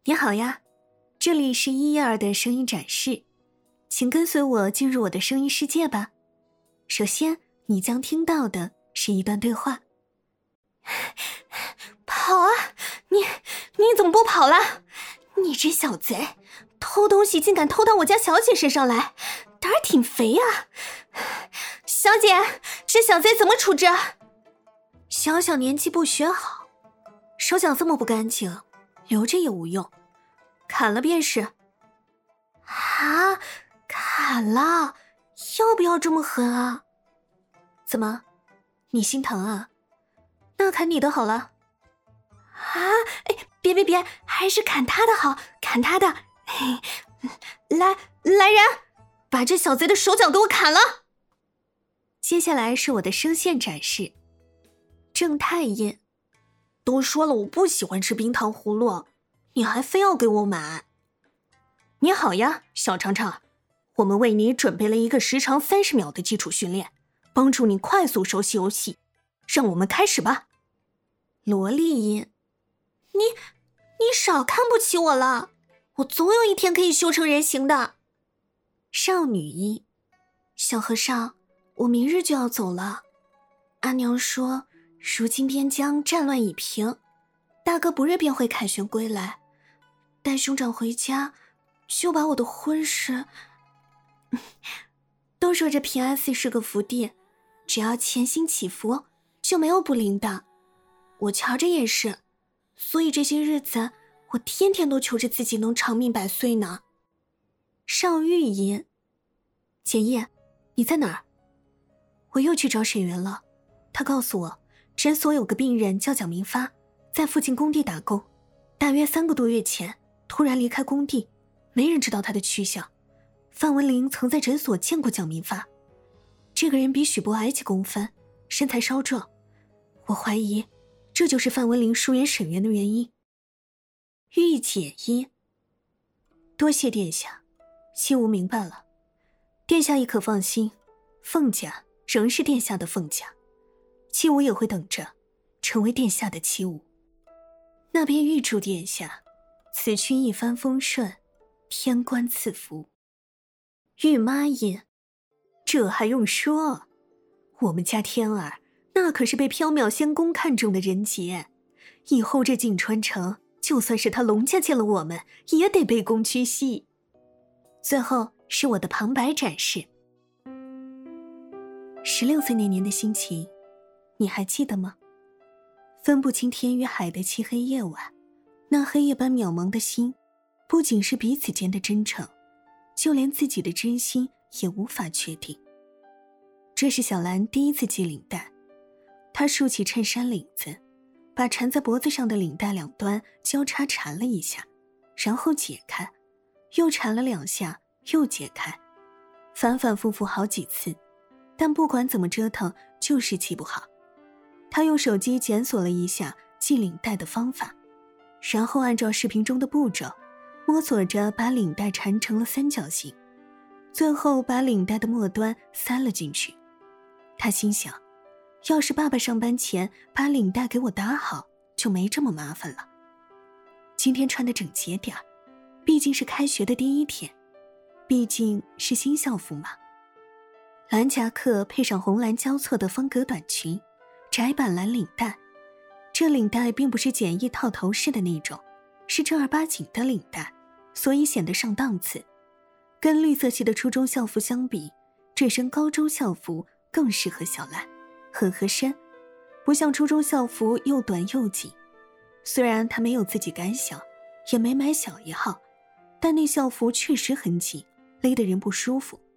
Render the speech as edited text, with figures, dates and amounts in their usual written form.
你好呀，这里是112的声音展示，请跟随我进入我的声音世界吧。首先，你将听到的是一段对话。 跑啊！你怎么不跑了？你这小贼，偷东西竟敢偷到我家小姐身上来，胆儿挺肥啊！小姐，这小贼怎么处置？ 小小年纪不学好，手脚这么不干净，留着也无用，砍了便是。 啊，砍了？要不要这么狠啊？ 怎么，你心疼啊？那砍你的好了。 啊，别，还是砍他的好，砍他的。来人，把这小贼的手脚给我砍了。 接下来是我的声线展示。郑太医， 都说了我不喜欢吃冰糖葫芦，你还非要给我买。 你好呀，小长长，我们为你准备了一个时长30秒的基础训练，帮助你快速熟悉游戏，让我们开始吧。萝莉音， 你少看不起我了，我总有一天可以修成人形的。 少女音，小和尚，我明日就要走了。阿娘说，如今边疆战乱已平，大哥不日便会凯旋归来，待兄长回家，就把我的婚事……都说这平安寺是个福地，只要潜心祈福，就没有不灵的。我瞧着也是，所以这些日子，我天天都求着自己能长命百岁呢。邵玉音，简叶，你在哪儿？我又去找沈源了，他告诉我，诊所有个病人叫蒋明发，在附近工地打工，大约3个多月前突然离开工地，没人知道他的去向。范文林曾在诊所见过蒋明发，这个人比许博矮几公分，身材稍壮，我怀疑这就是范文林疏远沈源的原因。玉解音，多谢殿下，妻吾明白了，殿下亦可放心，凤家仍是殿下的凤家，妻吾也会等着成为殿下的妻吾。那便预祝殿下此去一帆风顺，天官赐福。玉妈音，这还用说，我们家天儿那可是被缥缈仙宫看中的人杰，以后这锦川城就算是他龙家见了我们，也得卑躬屈膝。最后是我的旁白展示。16岁那年的心情，你还记得吗？分不清天与海的漆黑夜晚，那黑夜般渺茫的心，不仅是彼此间的真诚，就连自己的真心也无法确定。这是小兰第一次系领带，她竖起衬衫领子，把缠在脖子上的领带两端交叉缠了一下，然后解开，又缠了2下，又解开，反反复复好几次，但不管怎么折腾，就是系不好。她用手机检索了一下系领带的方法，然后按照视频中的步骤，摸索着把领带缠成了3角形，最后把领带的末端塞了进去。她心想，要是爸爸上班前把领带给我打好，就没这么麻烦了。今天穿的整洁点儿，毕竟是开学的第1天，毕竟是新校服嘛。蓝夹克配上红蓝交错的方格短裙，窄版蓝领带，这领带并不是简易套头式的那种，是正儿八经的领带，所以显得上档次。跟绿色系的初中校服相比，这身高中校服更适合小兰，很合身，不像初中校服又短又紧。虽然她没有自己改小，也没买小1号，但那校服确实很紧，勒得人不舒服。